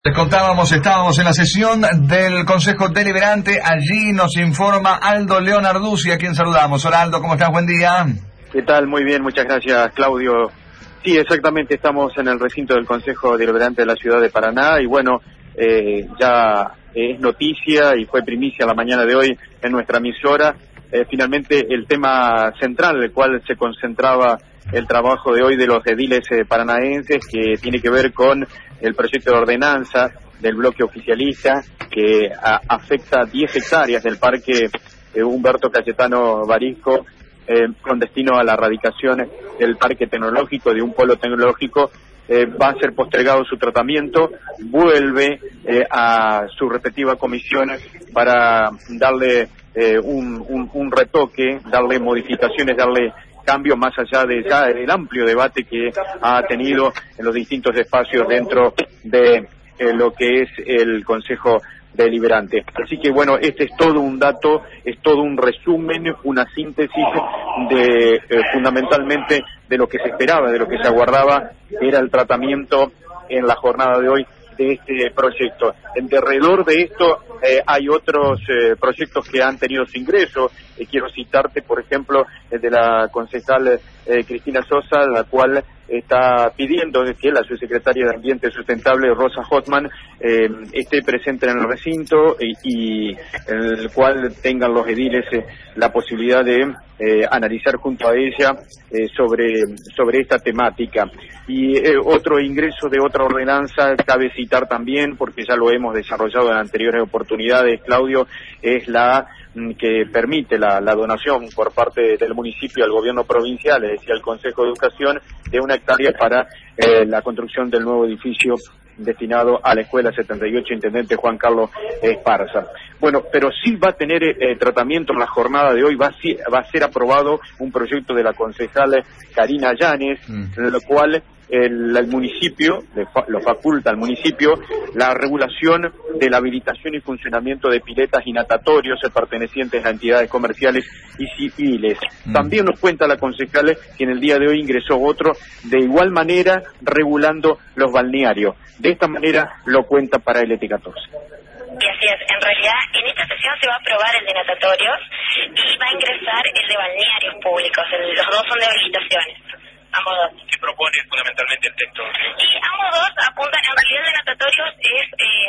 Les contábamos, estábamos en la sesión del Consejo Deliberante. Allí nos informa Aldo Leonarduzzi, a quien saludamos. Hola Aldo, ¿cómo estás? Buen día. ¿Qué tal? Muy bien, muchas gracias, Claudio. Sí, exactamente, estamos en el recinto del Consejo Deliberante de la ciudad de Paraná y bueno, ya es noticia y fue primicia la mañana de hoy en nuestra emisora. Finalmente el tema central, el cual se concentraba el trabajo de hoy de los ediles paranaenses, que tiene que ver con el proyecto de ordenanza del bloque oficialista que afecta 10 hectáreas del parque Humberto Cayetano Barisco, con destino a la erradicación del parque tecnológico, de un polo tecnológico. Va a ser postergado su tratamiento, vuelve a su respectiva comisión para darle un retoque, darle modificaciones, darle cambio más allá de ya el amplio debate que ha tenido en los distintos espacios dentro de lo que es el Consejo Deliberante. Así que bueno, este es todo un dato, es todo un resumen, una síntesis de fundamentalmente de lo que se esperaba, de lo que se aguardaba, era el tratamiento en la jornada de hoy de este proyecto. Alrededor de esto hay otros proyectos que han tenido su ingreso. Quiero citarte, por ejemplo, el de la concejal Cristina Sosa, la cual está pidiendo que la subsecretaria de Ambiente Sustentable, Rosa Hotman, esté presente en el recinto y en el cual tengan los ediles la posibilidad de analizar junto a ella sobre esta temática. Y otro ingreso de otra ordenanza, cabe citar también, porque ya lo hemos desarrollado en anteriores oportunidades, Claudio, es la que permite la donación por parte del municipio al gobierno provincial, es decir, al Consejo de Educación, de 1 hectárea para la construcción del nuevo edificio destinado a la Escuela 78 Intendente Juan Carlos Esparza. Bueno, pero sí va a tener tratamiento en la jornada de hoy, va a ser aprobado un proyecto de la concejal Karina Yanes, en lo cual el municipio, lo faculta al municipio, la regulación de la habilitación y funcionamiento de piletas y natatorios pertenecientes a entidades comerciales y civiles. También nos cuenta la concejal que en el día de hoy ingresó otro, de igual manera regulando los balnearios. De esta manera lo cuenta para el ET14. Y así es, en realidad en esta sesión se va a aprobar el de natatorios y va a ingresar el de balnearios públicos, los dos son de habilitaciones, ambos dos. ¿Qué propone fundamentalmente el texto? Y ambos dos apuntan, en realidad el de natatorios es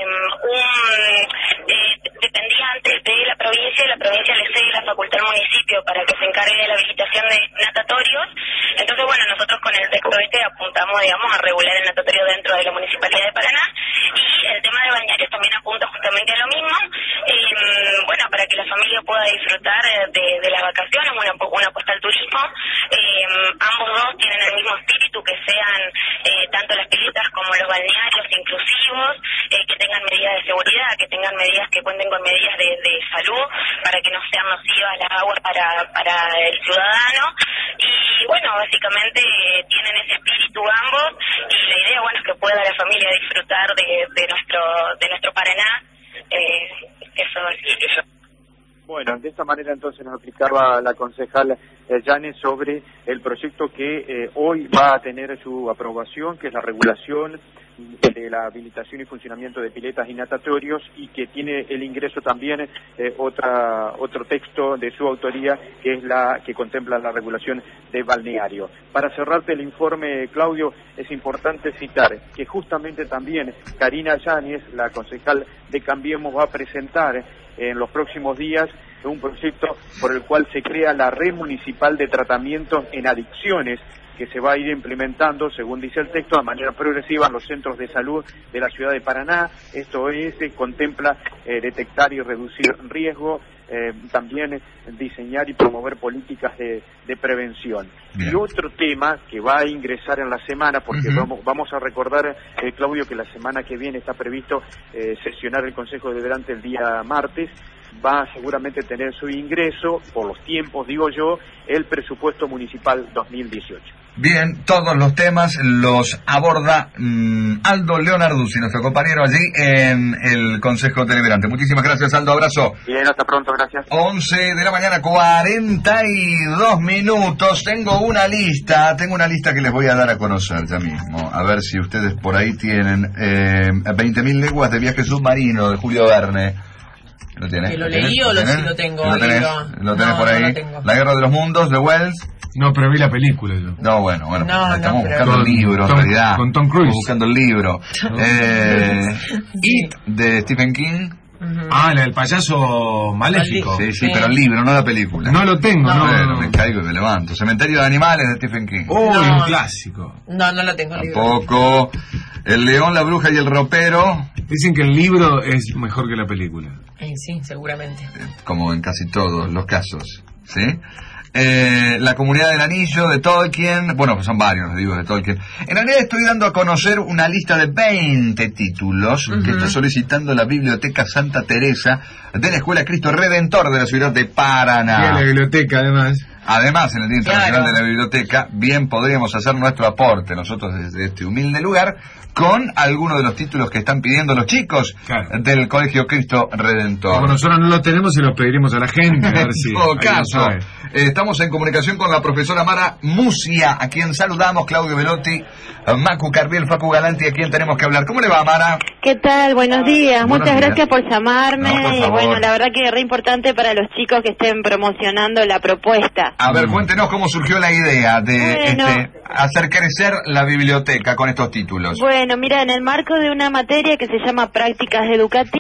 dependía antes de la provincia le cede la facultad al municipio para que se encargue de la habilitación de natatorios. Entonces bueno, nosotros con el texto apuntamos, digamos, a regular el natatorio dentro de la Municipalidad de Paraná, y el tema de bañarios también apunta justamente a lo mismo, bueno, para que la familia pueda disfrutar de las vacaciones, una apuesta al turismo. Ambos dos tienen el mismo espíritu, que sean tanto las piletas como los balnearios inclusivos, que tengan medidas de seguridad, que tengan medidas, que cuenten con medidas de salud, para que no sean nocivas las aguas para el ciudadano. Y bueno, básicamente tienen ese espíritu ambos, y la idea, bueno, es que pueda la familia disfrutar de nuestro Paraná. Eso es. Bueno, de esta manera entonces nos explicaba la concejal Yanes sobre el proyecto que hoy va a tener su aprobación, que es la regulación de la habilitación y funcionamiento de piletas y natatorios, y que tiene el ingreso también otro texto de su autoría, que es la que contempla la regulación de balneario. Para cerrarte el informe, Claudio, es importante citar que justamente también Karina Yanes, la concejal de Cambiemos, va a presentar en los próximos días un proyecto por el cual se crea la red municipal de tratamiento en adicciones, que se va a ir implementando, según dice el texto, de manera progresiva en los centros de salud de la ciudad de Paraná. Esto contempla detectar y reducir riesgo, también diseñar y promover políticas de prevención. Bien. Y otro tema que va a ingresar en la semana, porque vamos a recordar, Claudio, que la semana que viene está previsto sesionar el Consejo Deliberante el día martes, va a seguramente tener su ingreso, por los tiempos digo yo, el presupuesto municipal 2018. Bien, todos los temas los aborda Aldo Leonarduzzi, nuestro compañero allí en el Consejo Deliberante. Muchísimas gracias, Aldo, abrazo. Bien, hasta pronto, gracias. 11 de la mañana, 42 minutos. Tengo una lista que les voy a dar a conocer ya mismo. A ver si ustedes por ahí tienen 20.000 leguas de viaje submarino de Julio Verne. ¿Lo tienes? ¿Que lo leí o si lo tengo? ¿Lo tenés por ahí? No lo tengo. La Guerra de los Mundos de Wells. No, pero vi la película yo. No, bueno, No, estamos no, buscando el libro, Tom, en realidad. con Tom Cruise. Estamos buscando el libro. It, de Stephen King. Ah, la del payaso maléfico. Sí, pero el libro, no la película. No lo tengo, Bueno, me caigo y me levanto. Cementerio de Animales, de Stephen King. Un clásico. No lo tengo el libro. Tampoco. El León, la Bruja y el Ropero. Dicen que el libro es mejor que la película. Sí, seguramente. Como en casi todos los casos, ¿sí? La Comunidad del Anillo de Tolkien, bueno, pues son varios los libros de Tolkien. En realidad estoy dando a conocer una lista de 20 títulos que está solicitando la Biblioteca Santa Teresa de la Escuela Cristo Redentor de la ciudad de Paraná. Y a la biblioteca, además. Además, en el Día Internacional de la Biblioteca, bien podríamos hacer nuestro aporte nosotros desde este humilde lugar con algunos de los títulos que están pidiendo los chicos del Colegio Cristo Redentor. Como nosotros no los tenemos, se los pediremos a la gente. A ver si en todo caso, estamos en comunicación con la profesora Mara Musia, a quien saludamos, Claudio Velotti, Macu Carbiel, Facu Galanti, a quien tenemos que hablar. ¿Cómo le va, Mara? ¿Qué tal? Buenos días. Buenos Muchas días. gracias por llamarme. No, por favor. Bueno, la verdad que es re importante para los chicos que estén promocionando la propuesta. A ver, cuéntenos cómo surgió la idea de hacer crecer la biblioteca con estos títulos. Bueno, mira, en el marco de una materia que se llama Prácticas Educativas,